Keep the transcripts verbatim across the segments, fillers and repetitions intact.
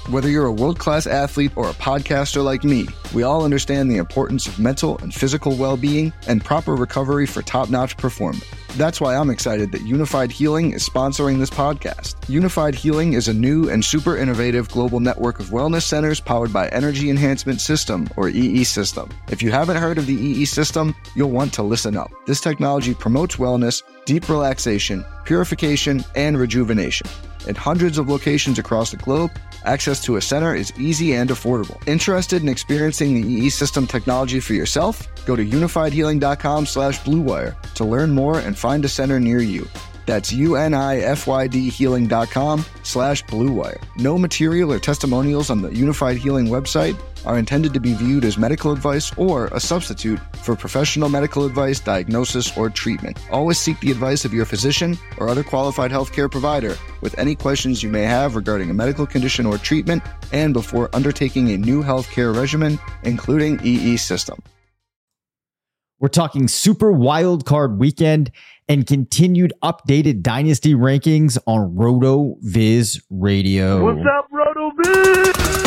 Whether you're a world-class athlete or a podcaster like me, we all understand the importance of mental and physical well-being and proper recovery for top-notch performance. That's why I'm excited that Unified Healing is sponsoring this podcast. Unified Healing is a new and super innovative global network of wellness centers powered by Energy Enhancement System, or E E System. If you haven't heard of the E E System, you'll want to listen up. This technology promotes wellness, deep relaxation, purification, and rejuvenation. In hundreds of locations across the globe, access to a center is easy and affordable. Interested in experiencing the E E System technology for yourself? Go to unifiedhealing.com slash bluewire to learn more and find a center near you. That's U-N-I-F-Y-D healing.com slash bluewire. No material or testimonials on the Unified Healing website are intended to be viewed as medical advice or a substitute for professional medical advice, diagnosis, or treatment. Always seek the advice of your physician or other qualified healthcare provider with any questions you may have regarding a medical condition or treatment and before undertaking a new healthcare regimen, including E E System. We're talking Super Wildcard Weekend and continued updated Dynasty rankings on RotoViz Radio. What's up, RotoViz?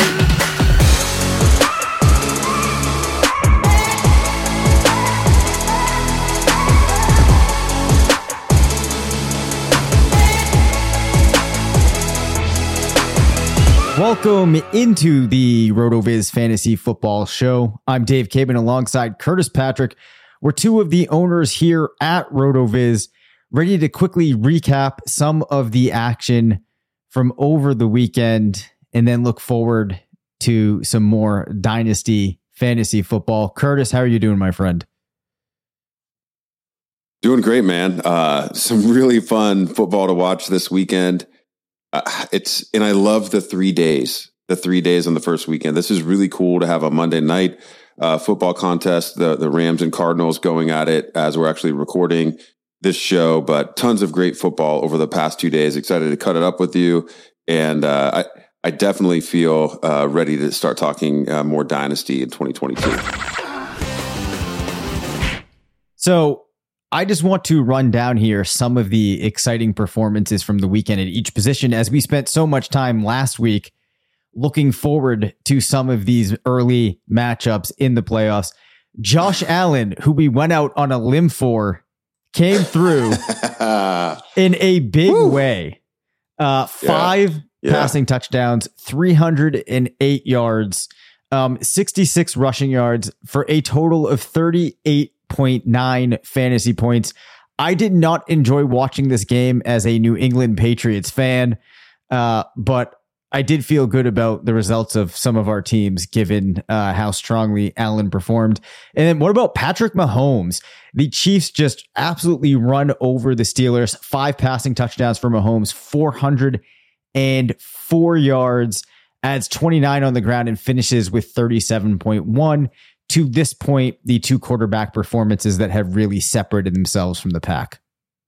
Welcome into the RotoViz Fantasy Football Show. I'm Dave Caban alongside Curtis Patrick. We're two of the owners here at RotoViz, ready to quickly recap some of the action from over the weekend and then look forward to some more Dynasty Fantasy Football. Curtis, how are you doing, my friend? Doing great, man. Uh, some really fun football to watch this weekend. Uh, it's and I love the three days, the three days on the first weekend. This is really cool to have a Monday night uh, football contest. The the Rams and Cardinals going at it as we're actually recording this show. But tons of great football over the past two days. Excited to cut it up with you, and uh, I I definitely feel uh, ready to start talking uh, more Dynasty in twenty twenty-two. So I just want to run down here some of the exciting performances from the weekend at each position, as we spent so much time last week looking forward to some of these early matchups in the playoffs. Josh Allen, who we went out on a limb for, came through in a big Woo. way. Uh, five yeah. Yeah. passing touchdowns, three hundred eight yards, um, sixty-six rushing yards for a total of thirty-eight point nine fantasy points. I did not enjoy watching this game as a New England Patriots fan, uh, but I did feel good about the results of some of our teams, given uh, how strongly Allen performed. And then what about Patrick Mahomes? The Chiefs just absolutely run over the Steelers. Five passing touchdowns for Mahomes, four hundred four yards, adds twenty-nine on the ground and finishes with thirty-seven point one. To this point, the two quarterback performances that have really separated themselves from the pack.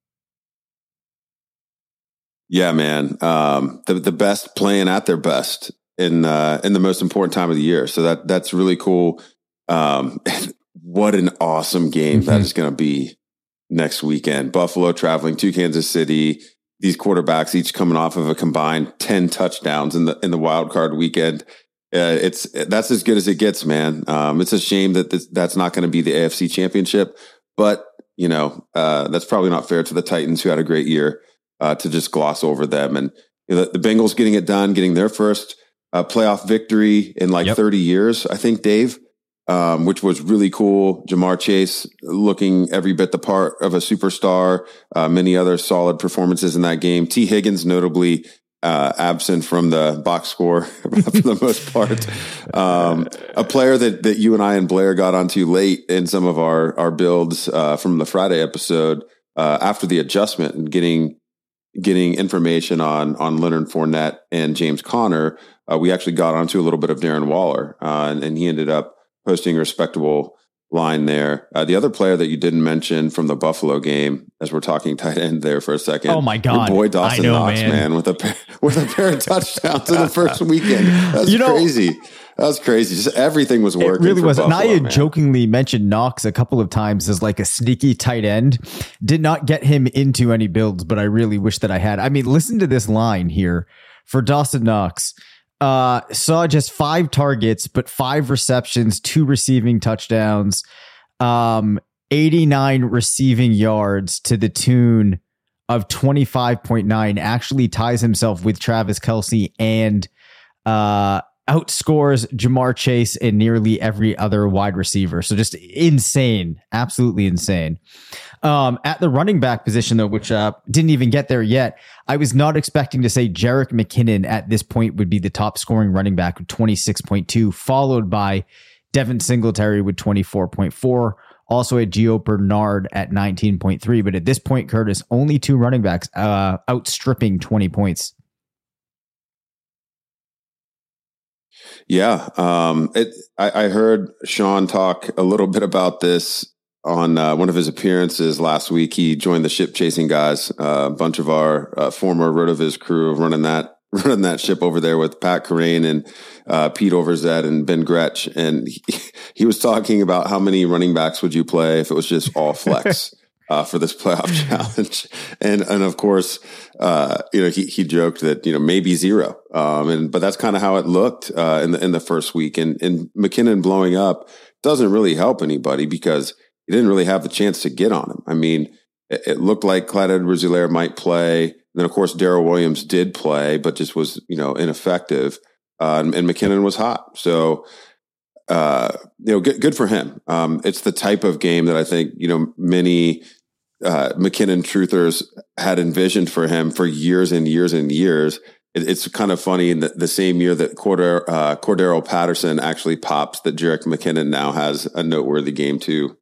Yeah, man. Um, the the best playing at their best in uh, in the most important time of the year. So that that's really cool. Um, what an awesome game mm-hmm. that is going to be next weekend. Buffalo traveling to Kansas City. These quarterbacks each coming off of a combined ten touchdowns in the in the wild card weekend. Uh, it's that's as good as it gets, man. Um, it's a shame that this, that's not going to be the A F C Championship, but you know uh, that's probably not fair to the Titans, who had a great year, uh, to just gloss over them. And you know, the, the Bengals getting it done, getting their first uh, playoff victory in like yep. thirty years, I think, Dave, um, which was really cool. Jamar Chase looking every bit the part of a superstar. Uh, many other solid performances in that game. T. Higgins notably Uh, absent from the box score for the most part. Um, a player that, that you and I and Blair got onto late in some of our, our builds, uh, from the Friday episode, uh, after the adjustment and getting, getting information on, on Leonard Fournette and James Conner. Uh, we actually got onto a little bit of Darren Waller, uh, and, and he ended up posting a respectable line there. Uh, the other player that you didn't mention from the Buffalo game, as we're talking tight end there for a second. Oh my God. Your boy Dawson know, Knox, man. man, with a pair, with a pair of touchdowns in the first weekend. That's you know, crazy. That was crazy. Just everything was working. It really for was. Buffalo, and I had man. jokingly mentioned Knox a couple of times as like a sneaky tight end. Did not get him into any builds, but I really wish that I had. I mean, listen to this line here for Dawson Knox. Uh, saw just five targets, but five receptions, two receiving touchdowns, um, eighty-nine receiving yards to the tune of twenty-five point nine. Actually ties himself with Travis Kelce and uh, outscores Jamar Chase and nearly every other wide receiver. So just insane, absolutely insane. Um, at the running back position, though, which uh, didn't even get there yet, I was not expecting to say Jerick McKinnon at this point would be the top scoring running back with twenty-six point two, followed by Devin Singletary with twenty-four point four, also a Gio Bernard at nineteen point three. But at this point, Curtis, only two running backs uh, outstripping twenty points. Yeah, um, it, I, I heard Sean talk a little bit about this on uh, one of his appearances last week. He joined the Ship Chasing Guys, uh, a bunch of our uh, former RotoViz crew running that running that ship over there with Pat Corain and uh, Pete Overzet and Ben Gretsch. And he, he was talking about how many running backs would you play if it was just all flex uh, for this playoff challenge. And and of course, uh, you know, he he joked that, you know, maybe zero. Um, and but that's kind of how it looked uh, in the in the first week. And and McKinnon blowing up doesn't really help anybody because he didn't really have the chance to get on him. I mean, it, it looked like Clyde Edwards-Helaire might play. And then, of course, Darrell Williams did play, but just was, you know, ineffective. Uh, and, and McKinnon was hot. So, uh, you know, good, good for him. Um, it's the type of game that I think, you know, many uh, McKinnon truthers had envisioned for him for years and years and years. It, it's kind of funny in the, the same year that Cordero, uh, Cordero Patterson actually pops, that Jerick McKinnon now has a noteworthy game too.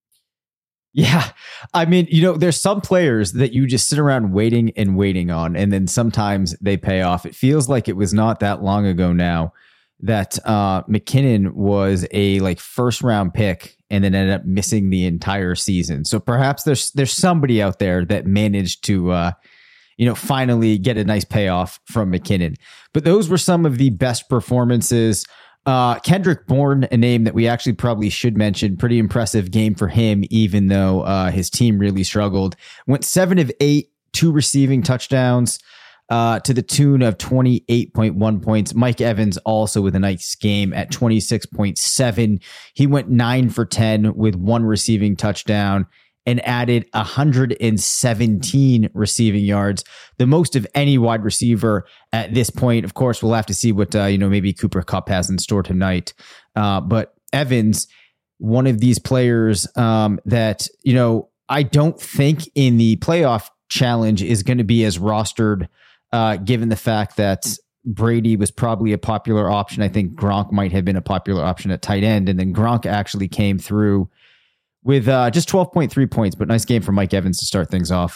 Yeah. I mean, you know, there's some players that you just sit around waiting and waiting on, and then sometimes they pay off. It feels like it was not that long ago now that uh, McKinnon was a like first round pick and then ended up missing the entire season. So perhaps there's there's somebody out there that managed to, uh, you know, finally get a nice payoff from McKinnon. But those were some of the best performances. Uh, Kendrick Bourne, a name that we actually probably should mention. Pretty impressive game for him, even though uh, his team really struggled. Went seven of eight, two receiving touchdowns uh, to the tune of twenty-eight point one points. Mike Evans also with a nice game at twenty-six point seven. He went nine for ten with one receiving touchdown and added one hundred seventeen receiving yards, the most of any wide receiver at this point. Of course, we'll have to see what, uh, you know, maybe Cooper Kupp has in store tonight. Uh, but Evans, one of these players um, that, you know, I don't think in the playoff challenge is going to be as rostered, uh, given the fact that Brady was probably a popular option. I think Gronk might have been a popular option at tight end, and then Gronk actually came through with uh, just twelve point three points, but nice game for Mike Evans to start things off.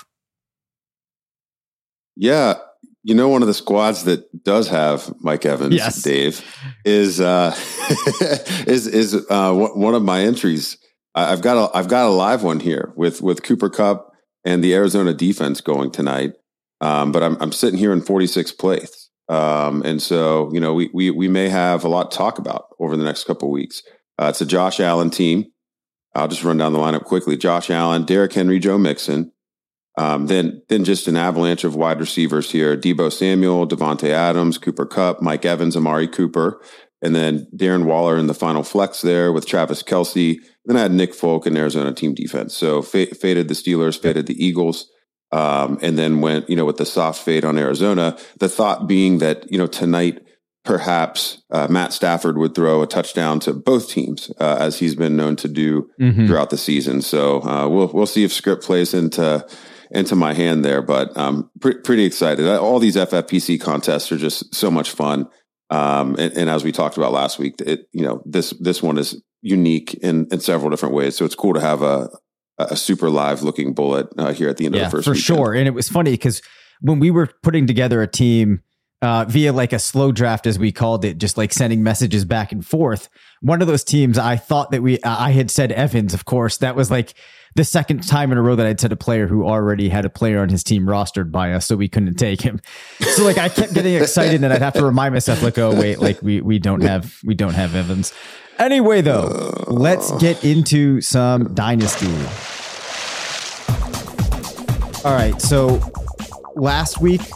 Yeah. You know, one of the squads that does have Mike Evans, yes. Dave, is uh, is is uh, one of my entries. I've got a I've got a live one here with with Cooper Kupp and the Arizona defense going tonight. Um, but I'm I'm sitting here in forty-sixth place, um, and so you know we we we may have a lot to talk about over the next couple of weeks. Uh, it's a Josh Allen team. I'll just run down the lineup quickly. Josh Allen, Derrick Henry, Joe Mixon. Um, then then just an avalanche of wide receivers here. Deebo Samuel, Devontae Adams, Cooper Kupp, Mike Evans, Amari Cooper. And then Darren Waller in the final flex there with Travis Kelce. Then I had Nick Folk in Arizona team defense. So f- faded the Steelers, faded the Eagles. Um, and then went, you know, with the soft fade on Arizona. The thought being that, you know, tonight, perhaps uh, Matt Stafford would throw a touchdown to both teams, uh, as he's been known to do mm-hmm. throughout the season. So uh, we'll we'll see if script plays into into my hand there. But I'm pre- pretty excited. All these F F P C contests are just so much fun. Um, and, and as we talked about last week, it you know this this one is unique in in several different ways. So it's cool to have a a super live looking bullet uh, here at the end yeah, of the first for weekend. sure. And it was funny because when we were putting together a team. Uh, via like a slow draft, as we called it, just like sending messages back and forth. One of those teams, I thought that we, uh, I had said Evans, of course. That was like the second time in a row that I'd said a player who already had a player on his team rostered by us, so we couldn't take him. So like I kept getting excited, and I'd have to remind myself, like, oh wait, like we we don't have we don't have Evans. Anyway, though, let's get into some Dynasty. All right, so last week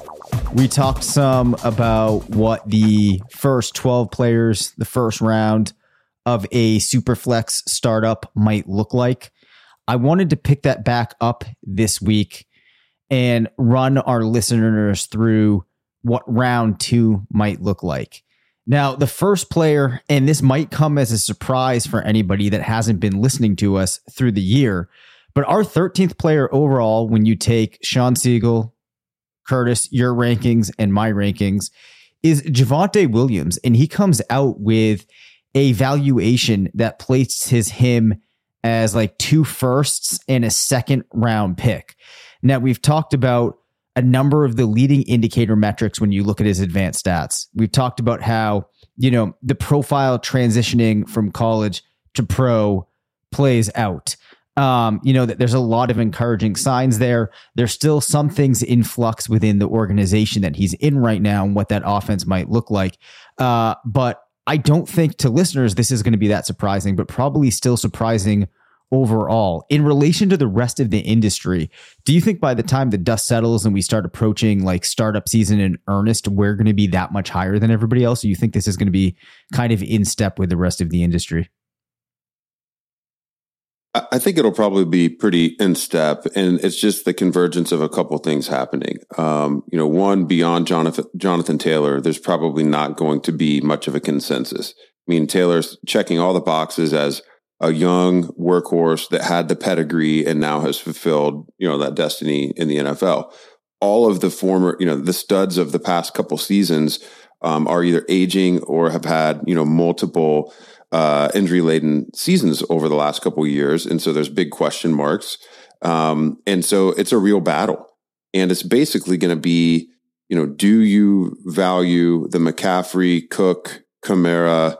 We talked some about what the first twelve players, the first round of a Superflex startup might look like. I wanted to pick that back up this week and run our listeners through what round two might look like. Now, the first player, and this might come as a surprise for anybody that hasn't been listening to us through the year, but our thirteenth player overall, when you take Shawn Siegele, Curtis, your rankings and my rankings, is Javonte Williams. And he comes out with a valuation that places him as like two firsts and a second round pick. Now, we've talked about a number of the leading indicator metrics when you look at his advanced stats. We've talked about how, you know, the profile transitioning from college to pro plays out. Um, you know, that there's a lot of encouraging signs there. There's still some things in flux within the organization that he's in right now and what that offense might look like. Uh, but I don't think to listeners, this is going to be that surprising, but probably still surprising overall. In relation to the rest of the industry, do you think by the time the dust settles and we start approaching like startup season in earnest, we're going to be that much higher than everybody else? Or you think this is going to be kind of in step with the rest of the industry? I think it'll probably be pretty in step, and it's just the convergence of a couple of things happening. Um, you know, one, beyond Jonathan, Jonathan Taylor, there's probably not going to be much of a consensus. I mean, Taylor's checking all the boxes as a young workhorse that had the pedigree and now has fulfilled, you know, that destiny in the N F L. All of the former, you know, the studs of the past couple seasons um, are either aging or have had, you know, multiple Uh, injury-laden seasons over the last couple of years. And so there's big question marks. Um, and so it's a real battle. And it's basically going to be, you know, do you value the McCaffrey, Cook, Kamara,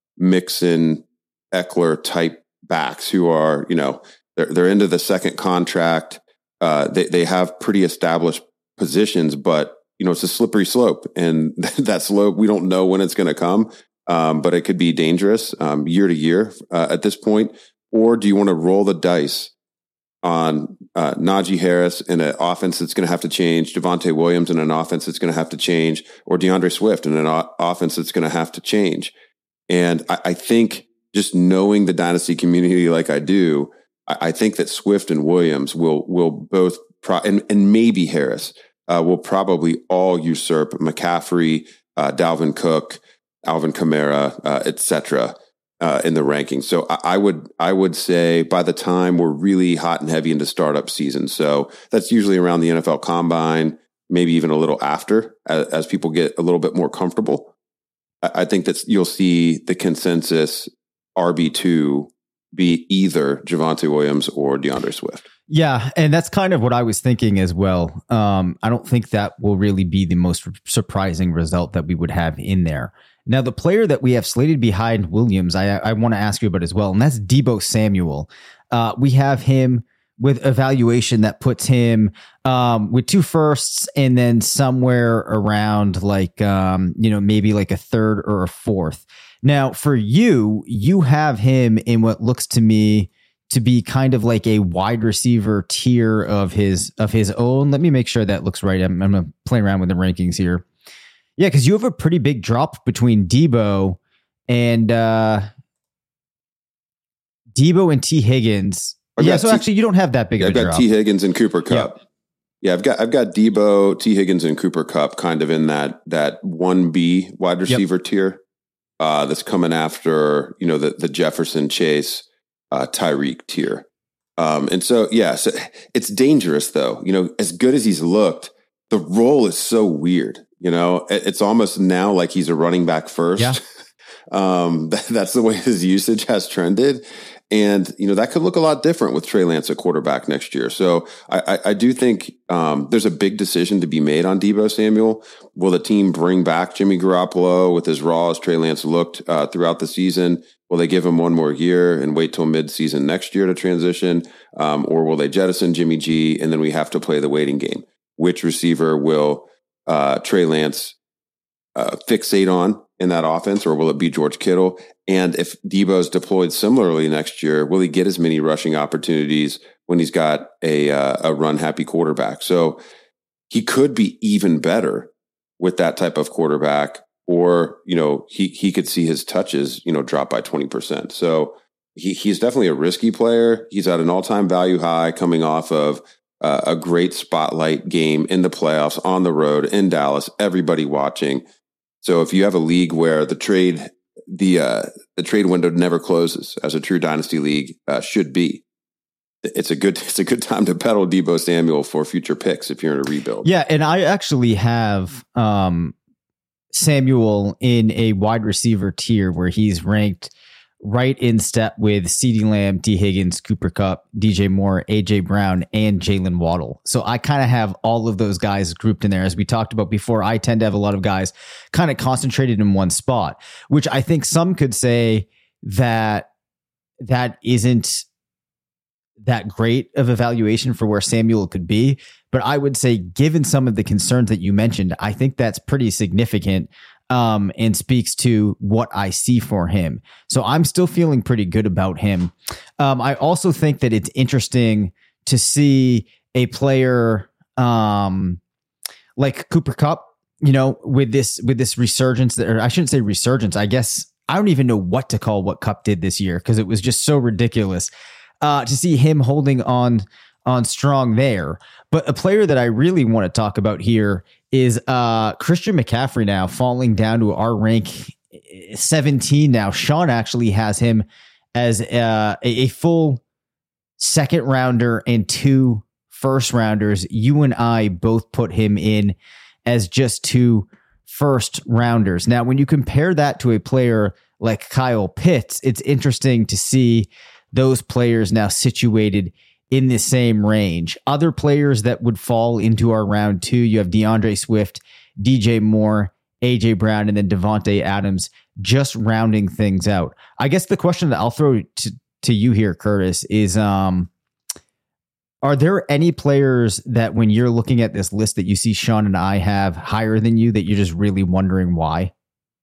Mixon, Eckler type backs who are, you know, they're, they're into the second contract. Uh, they, they have pretty established positions, but, you know, it's a slippery slope. And that slope, we don't know when it's going to come. Um, but it could be dangerous um, year to year uh, at this point. Or do you want to roll the dice on uh, Najee Harris in an offense that's going to have to change, Javonte Williams in an offense that's going to have to change, or DeAndre Swift in an o- offense that's going to have to change? And I, I think just knowing the dynasty community like I do, I, I think that Swift and Williams will will both, pro- and, and maybe Harris uh, will probably all usurp McCaffrey, uh, Dalvin Cook, Alvin Kamara, uh, et cetera, uh, in the rankings. So I, I would I would say by the time we're really hot and heavy into startup season, so that's usually around the N F L Combine, maybe even a little after, as, as people get a little bit more comfortable. I, I think that you'll see the consensus R B two be either Javonte Williams or DeAndre Swift. Yeah, and that's kind of what I was thinking as well. Um, I don't think that will really be the most surprising result that we would have in there. Now, the player that we have slated behind Williams, I, I want to ask you about as well, and that's Deebo Samuel. Uh, we have him with a valuation that puts him um, with two firsts and then somewhere around like, um, you know, maybe like a third or a fourth. Now, for you, you have him in what looks to me to be kind of like a wide receiver tier of his of his own. Let me make sure that looks right. I'm, I'm going to play around with the rankings here. Yeah, because you have a pretty big drop between Deebo and uh, Deebo and T. Higgins. I've yeah, so T- actually you don't have that big yeah, of I've a got drop. T. Higgins and Cooper Kupp. Yep. Yeah, I've got I've got Deebo, T. Higgins, and Cooper Kupp kind of in that that one B wide receiver yep. tier. Uh, that's coming after, you know, the the Jefferson, Chase, uh, Tyreek tier. Um, and so yeah, so it's dangerous though. You know, as good as he's looked, the role is so weird. You know, it's almost now like he's a running back first. Yeah. um, that, that's the way his usage has trended. And, you know, that could look a lot different with Trey Lance at quarterback next year. So I, I, I do think um, there's a big decision to be made on Deebo Samuel. Will the team bring back Jimmy Garoppolo with as raw as Trey Lance looked uh, throughout the season? Will they give him one more year and wait till mid-season next year to transition? Um, or will they jettison Jimmy G and then we have to play the waiting game? Which receiver will uh, Trey Lance uh, fixate on in that offense, or will it be George Kittle? And if Deebo's deployed similarly next year, will he get as many rushing opportunities when he's got a uh, a run happy quarterback? So he could be even better with that type of quarterback, or, you know, he, he could see his touches, you know, drop by twenty percent. So he, he's definitely a risky player. He's at an all-time value high coming off of uh, a great spotlight game in the playoffs on the road in Dallas, everybody watching. So if you have a league where the trade, the, uh, the trade window never closes, as a true dynasty league uh, should be, it's a good, it's a good time to peddle Deebo Samuel for future picks if you're in a rebuild. Yeah. And I actually have, um, Samuel in a wide receiver tier where he's ranked right in step with CeeDee Lamb, T. Higgins, Cooper Kupp, D J Moore, A J Brown, and Jalen Waddle. So I kind of have all of those guys grouped in there. As we talked about before, I tend to have a lot of guys kind of concentrated in one spot, which I think some could say that that isn't that great of evaluation for where Samuel could be. But I would say, given some of the concerns that you mentioned, I think that's pretty significant um, and speaks to what I see for him. So I'm still feeling pretty good about him. Um, I also think that it's interesting to see a player um, like Cooper Kupp, you know, with this with this resurgence, or I shouldn't say resurgence. I guess I don't even know what to call what Kupp did this year because it was just so ridiculous. Uh, to see him holding on on strong there. But a player that I really want to talk about here is uh, Christian McCaffrey now falling down to our rank seventeen now. Sean actually has him as uh, a, a full second rounder and two first rounders. You and I both put him in as just two first rounders. Now, when you compare that to a player like Kyle Pitts, it's interesting to see those players now situated in the same range. Other players that would fall into our round two, you have DeAndre Swift, D J Moore, A J Brown, and then Devontae Adams, just rounding things out. I guess the question that I'll throw to, to you here, Curtis, is um, are there any players that when you're looking at this list that you see Sean and I have higher than you that you're just really wondering why?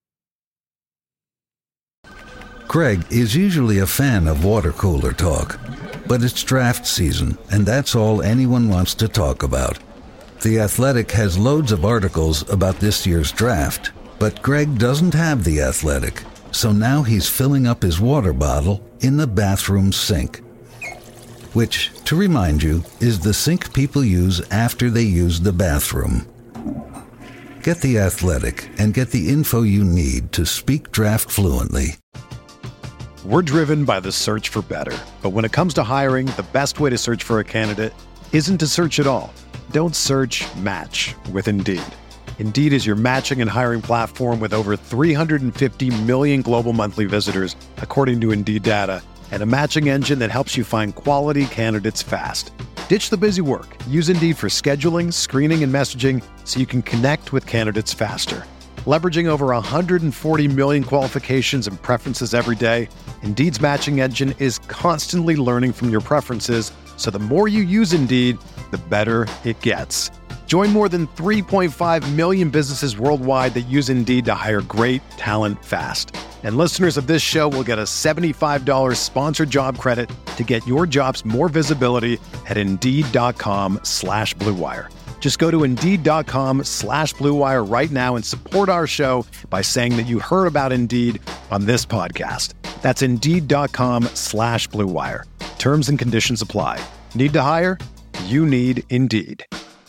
Craig is usually a fan of water cooler talk, but it's draft season, and that's all anyone wants to talk about. The Athletic has loads of articles about this year's draft, but Greg doesn't have The Athletic, so now he's filling up his water bottle in the bathroom sink, which, to remind you, is the sink people use after they use the bathroom. Get The Athletic and get the info you need to speak draft fluently. We're driven by the search for better. But when it comes to hiring, the best way to search for a candidate isn't to search at all. Don't search, match with Indeed. Indeed is your matching and hiring platform with over three hundred fifty million global monthly visitors, according to Indeed data, and a matching engine that helps you find quality candidates fast. Ditch the busy work. Use Indeed for scheduling, screening, and messaging so you can connect with candidates faster. Leveraging over one hundred forty million qualifications and preferences every day, Indeed's matching engine is constantly learning from your preferences, so the more you use Indeed, the better it gets. Join more than three point five million businesses worldwide that use Indeed to hire great talent fast. And listeners of this show will get a seventy-five dollars sponsored job credit to get your jobs more visibility at Indeed.com slash Blue Wire. Just go to Indeed.com slash Blue Wire right now and support our show by saying that you heard about Indeed on this podcast. That's Indeed.com slash Blue Wire. Terms and conditions apply. Need to hire? You need Indeed.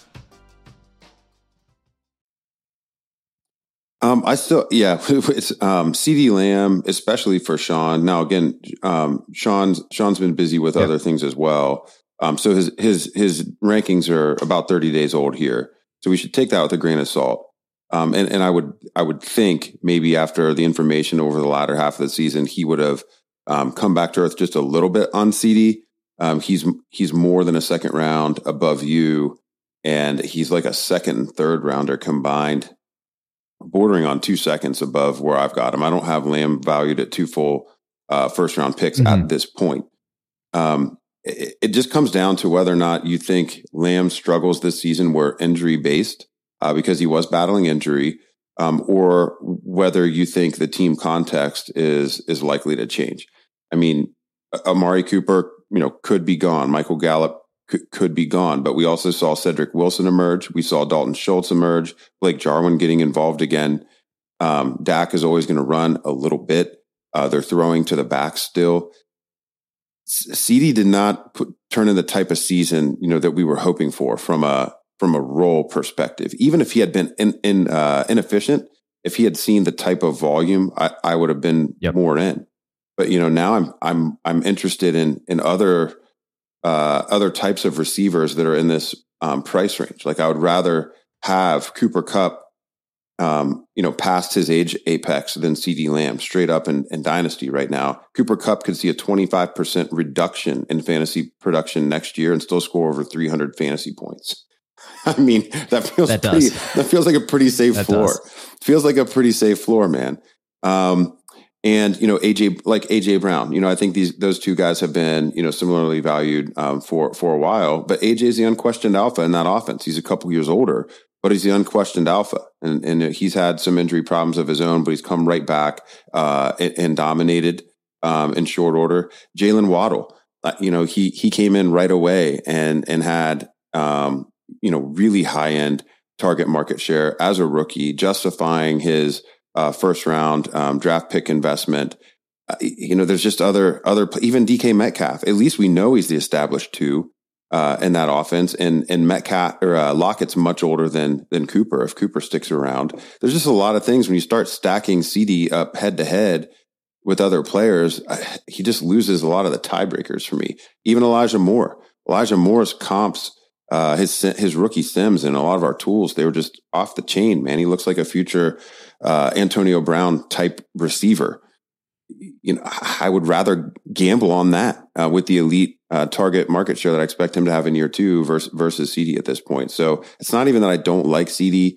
Um, I still, yeah, it's um, CeeDee Lamb, especially for Sean. Now, again, um, Sean's Sean's been busy with yep. other things as well. Um, so his his his rankings are about thirty days old here, so we should take that with a grain of salt. Um, and and I would I would think maybe after the information over the latter half of the season, he would have um, come back to earth just a little bit on CeeDee. Um, he's he's more than a second round above you, and he's like a second and third rounder combined, bordering on two seconds above where I've got him. I don't have Lamb valued at two full uh, first round picks mm-hmm. at this point. Um, It, it just comes down to whether or not you think Lamb struggles this season were injury based uh, because he was battling injury, um, or whether you think the team context is is likely to change. I mean, Amari Cooper, you know, could be gone. Michael Gallup could, could be gone. But we also saw Cedric Wilson emerge. We saw Dalton Schultz emerge. Blake Jarwin getting involved again. Um, Dak is always going to run a little bit. Uh, they're throwing to the back still. C D did not put, turn in the type of season, you know, that we were hoping for from a from a role perspective. Even if he had been in, in, uh, inefficient, if he had seen the type of volume, I, I would have been yep. more in. But you know, now I'm I'm I'm interested in in other uh, other types of receivers that are in this um, price range. Like I would rather have Cooper Kupp, um, you know, past his age apex than CeeDee Lamb straight up in, in Dynasty right now. Cooper Kupp could see a twenty-five percent reduction in fantasy production next year and still score over three hundred fantasy points. I mean, that feels that pretty, does. that feels like a pretty safe that floor. Does. Feels like a pretty safe floor, man. Um, and you know, A J, like A J Brown, you know, I think these, those two guys have been, you know, similarly valued, um, for, for a while, but A J is the unquestioned alpha in that offense. He's a couple years older, but he's the unquestioned alpha, and, and he's had some injury problems of his own, but he's come right back, uh, and, and dominated, um, in short order. Jalen Waddle, uh, you know, he, he came in right away and, and had, um, you know, really high end target market share as a rookie, justifying his, uh, first round, um, draft pick investment. Uh, you know, there's just other, other, even D K Metcalf, at least we know he's the established two, uh, in that offense. And, and Metcalf or, uh, Lockett's much older than, than Cooper. If Cooper sticks around, there's just a lot of things when you start stacking C D up head to head with other players, I, he just loses a lot of the tiebreakers for me. Even Elijah Moore, Elijah Moore's comps, Uh, his his rookie Sims and a lot of our tools, they were just off the chain, man. He looks like a future uh, Antonio Brown type receiver. You know, I would rather gamble on that uh, with the elite uh, target market share that I expect him to have in year two versus versus C D at this point. So it's not even that I don't like C D.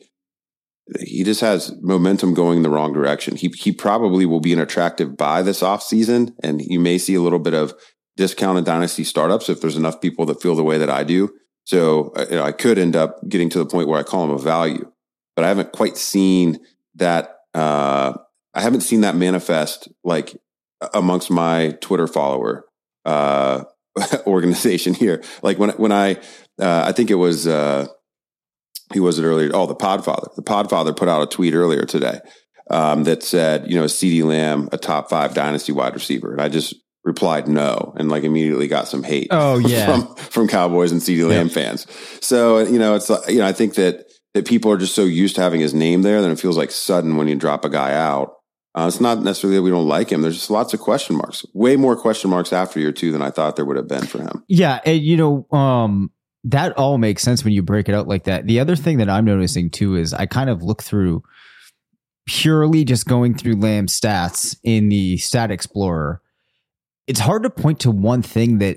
He just has momentum going in the wrong direction. He he probably will be an attractive buy this offseason, and you may see a little bit of discounted dynasty startups if there's enough people that feel the way that I do. So you know, I could end up getting to the point where I call him a value, but I haven't quite seen that. Uh, I haven't seen that manifest like amongst my Twitter follower uh, organization here. Like when when I uh, I think it was uh, who was it earlier? Oh, the Podfather. The Podfather put out a tweet earlier today um, that said, you know, is CeeDee Lamb a top five dynasty wide receiver? And I just replied no, and like immediately got some hate. Oh yeah, from, from Cowboys and CeeDee Lamb yeah. fans. So you know, it's you know, I think that that people are just so used to having his name there that it feels like sudden when you drop a guy out. Uh, it's not necessarily that we don't like him. There's just lots of question marks, way more question marks after year two than I thought there would have been for him. Yeah, and you know, um, that all makes sense when you break it out like that. The other thing that I'm noticing too is I kind of look through purely just going through Lamb's stats in the Stat Explorer. It's hard to point to one thing that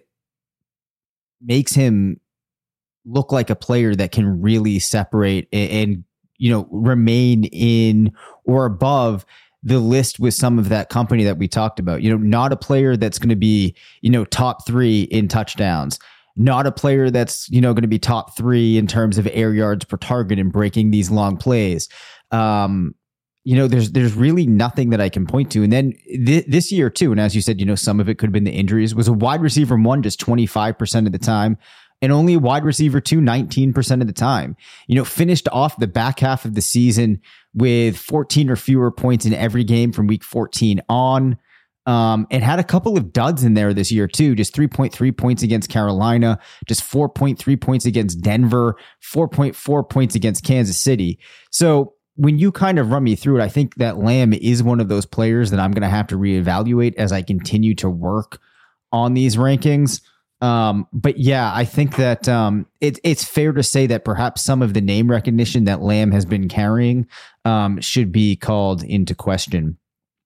makes him look like a player that can really separate and, and, you know, remain in or above the list with some of that company that we talked about. You know, not a player that's going to be, you know, top three in touchdowns, not a player that's, you know, going to be top three in terms of air yards per target and breaking these long plays. Um, You know, there's there's really nothing that I can point to. And then th- this year, too, and as you said, you know, some of it could have been the injuries, was a wide receiver one just twenty-five percent of the time, and only a wide receiver two nineteen percent of the time. You know, finished off the back half of the season with fourteen or fewer points in every game from week fourteen on. Um, and had a couple of duds in there this year, too. Just three point three points against Carolina, just four point three points against Denver, four point four points against Kansas City. So when you kind of run me through it, I think that Lamb is one of those players that I'm going to have to reevaluate as I continue to work on these rankings. Um, but yeah, I think that um, it, it's fair to say that perhaps some of the name recognition that Lamb has been carrying um, should be called into question.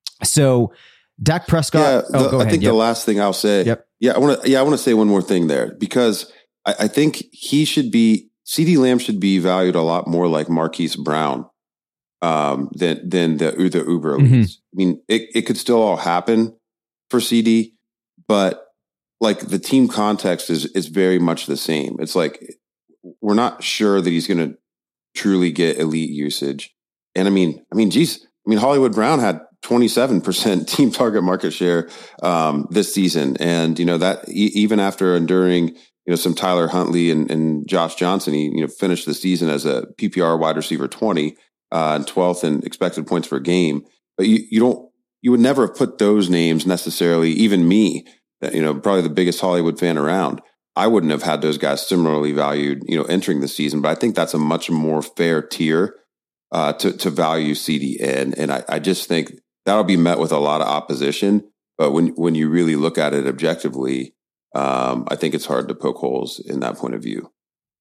So Dak Prescott. Yeah, the, oh, go I ahead. think yep. the last thing I'll say. Yep. Yeah, I want to. Yeah, I want to say one more thing there because I, I think he should be. CeeDee Lamb should be valued a lot more like Marquise Brown. Um, than than the the Uber elites. Mm-hmm. I mean, it, it could still all happen for C D, but like the team context is is very much the same. It's like we're not sure that he's going to truly get elite usage. And I mean, I mean, geez, I mean, Hollywood Brown had twenty-seven percent team target market share um, this season, and you know that e- even after enduring you know, some Tyler Huntley and, and Josh Johnson. He, you know, finished the season as a P P R wide receiver twenty uh, and twelfth in expected points per game. But you, you don't, you would never have put those names necessarily, even me, you know, probably the biggest Hollywood fan around. I wouldn't have had those guys similarly valued, you know, entering the season. But I think that's a much more fair tier uh, to, to value C D in. And I, I just think that'll be met with a lot of opposition. But when, when you really look at it objectively, um, I think it's hard to poke holes in that point of view.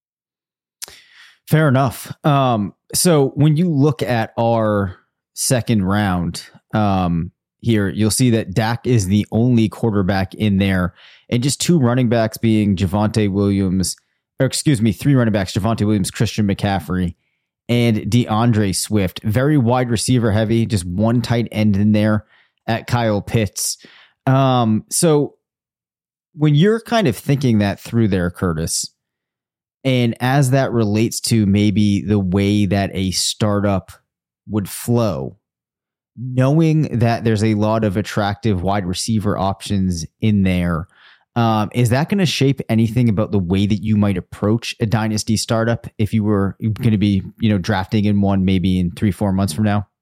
Fair enough. Um, so when you look at our second round um, here, you'll see that Dak is the only quarterback in there, and just two running backs being Javonte Williams, or excuse me, three running backs, Javonte Williams, Christian McCaffrey, and DeAndre Swift. Very wide receiver heavy, just one tight end in there at Kyle Pitts. Um, so when you're kind of thinking that through there, Curtis, and as that relates to maybe the way that a startup would flow, knowing that there's a lot of attractive wide receiver options in there, um, is that going to shape anything about the way that you might approach a dynasty startup if you were going to be, you know, drafting in one maybe in three, four months from now?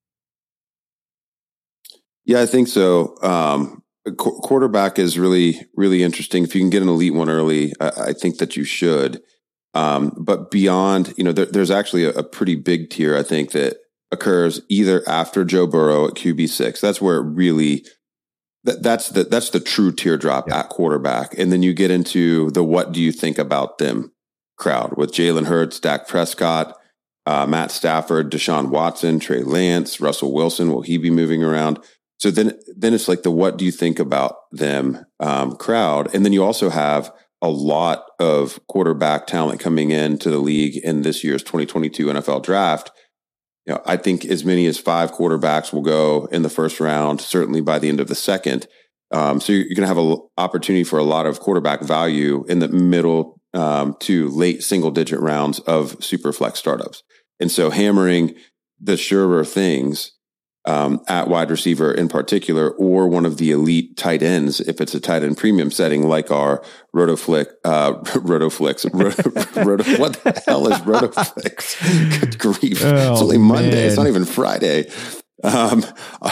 Yeah, I think so. Um, qu- quarterback is really, really interesting. If you can get an elite one early, I, I think that you should. Um, but beyond, you know, there, there's actually a, a pretty big tier, I think, that occurs either after Joe Burrow at Q B six. That's where it really, that, that's the, that's the true teardrop yeah. at quarterback. And then you get into the, what do you think about them crowd with Jalen Hurts, Dak Prescott, uh, Matt Stafford, Deshaun Watson, Trey Lance, Russell Wilson. Will he be moving around? So then, then it's like the, what do you think about them um, crowd? And then you also have a lot of quarterback talent coming into the league in this year's twenty twenty-two N F L draft. You know, I think as many as five quarterbacks will go in the first round, certainly by the end of the second. Um, so you're, you're going to have an opportunity for a lot of quarterback value in the middle um, to late single digit rounds of super flex startups. And so hammering the surer things um, at wide receiver in particular, or one of the elite tight ends, if it's a tight end premium setting like our Rotoflix, uh, Rotoflix, Roto, Roto, what the hell is Rotoflix? Good grief. Oh, it's only Monday. Man. It's not even Friday. Um,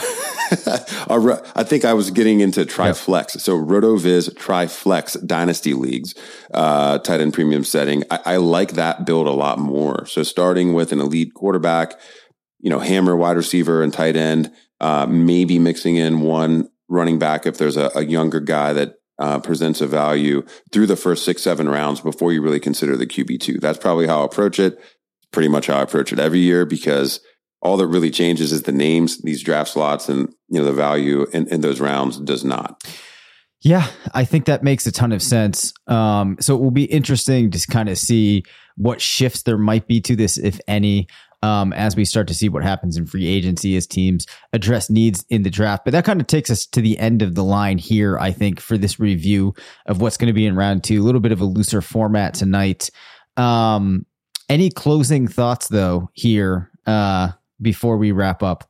I think I was getting into TriFlex. Yep. So RotoViz TriFlex Dynasty Leagues, uh, tight end premium setting. I, I like that build a lot more. So starting with an elite quarterback, you know, hammer wide receiver and tight end, uh, maybe mixing in one running back if there's a, a younger guy that uh, presents a value through the first six, seven rounds before you really consider the Q B two. That's probably how I approach it. Pretty much how I approach it every year, because all that really changes is the names, these draft slots, and, you know, the value in, in those rounds does not. Yeah, I think that makes a ton of sense. Um, so it will be interesting to kind of see what shifts there might be to this, if any, um, as we start to see what happens in free agency as teams address needs in the draft. But that kind of takes us to the end of the line here, I think, for this review of what's going to be in round two. A little bit of a looser format tonight. Um, any closing thoughts, though, here uh, before we wrap up?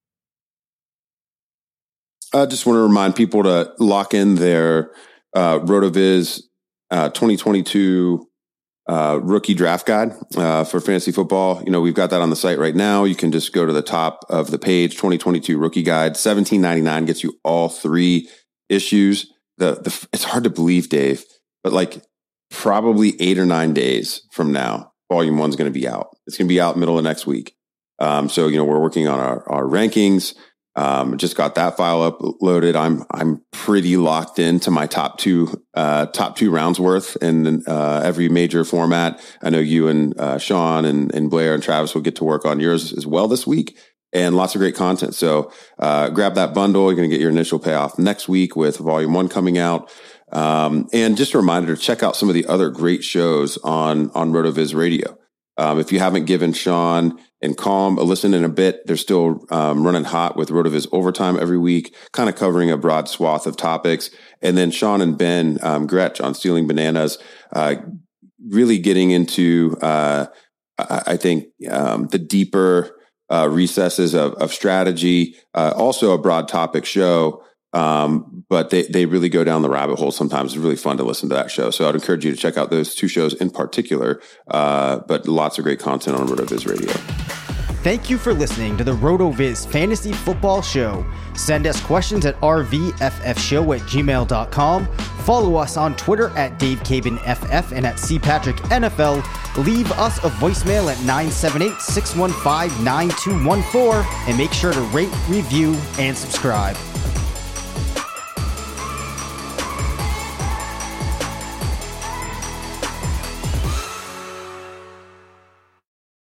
I just want to remind people to lock in their uh, RotoViz uh, twenty twenty-two uh, rookie draft guide uh, for fantasy football. You know, we've got that on the site right now. You can just go to the top of the page, twenty twenty-two rookie guide, seventeen ninety-nine gets you all three issues. The, the it's hard to believe, Dave, but like probably eight or nine days from now, volume one's going to be out. It's going to be out middle of next week. Um, so, you know, we're working on our, our rankings. Um, just got that file uploaded. I'm, I'm pretty locked into my top two, uh, top two rounds worth in, uh, every major format. I know you and, uh, Sean and, and Blair and Travis will get to work on yours as well this week, and lots of great content. So, uh, grab that bundle. You're going to get your initial payoff next week with volume one coming out. Um, and just a reminder to check out some of the other great shows on, on RotoViz Radio. Um, if you haven't given Sean and Calm a listen in a bit, they're still um, running hot with RotoViz Overtime every week, kind of covering a broad swath of topics. And then Sean and Ben um, Gretsch on Stealing Bananas, uh, really getting into, uh, I, I think, um, the deeper uh, recesses of, of strategy. Uh, also a broad topic show. Um, but they, they really go down the rabbit hole sometimes. It's really fun to listen to that show. So I'd encourage you to check out those two shows in particular, uh, but lots of great content on RotoViz Radio. Thank you for listening to the RotoViz Fantasy Football Show. Send us questions at r v f f show at gmail dot com. Follow us on Twitter at Dave Caban F F and at C Patrick N F L. Leave us a voicemail at nine seven eight, six one five, nine two one four and make sure to rate, review, and subscribe.